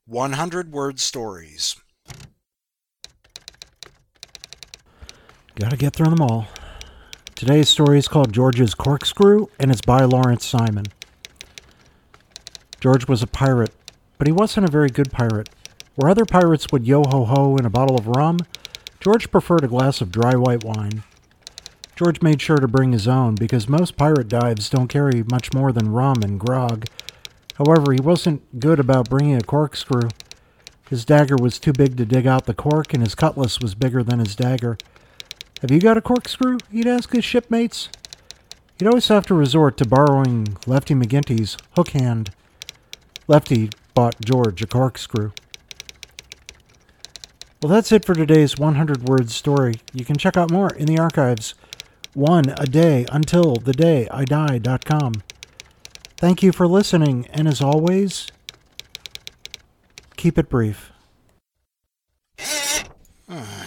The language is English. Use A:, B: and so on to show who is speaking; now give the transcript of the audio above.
A: 100-word stories.
B: Gotta get through them all. Today's story is called George's Corkscrew, and it's by Lawrence Simon. George was a pirate, but he wasn't a very good pirate. Where other pirates would yo-ho-ho in a bottle of rum, George preferred a glass of dry white wine. George made sure to bring his own, because most pirate dives don't carry much more than rum and grog. However, he wasn't good about bringing a corkscrew. His dagger was too big to dig out the cork, and his cutlass was bigger than his dagger. "Have you got a corkscrew?" he'd ask his shipmates. He'd always have to resort to borrowing Lefty McGinty's hook hand. Lefty bought George a corkscrew. Well, that's it for today's 100-word story. You can check out more in the archives. One a day until the day I die.com. Thank you for listening, and as always, keep it brief.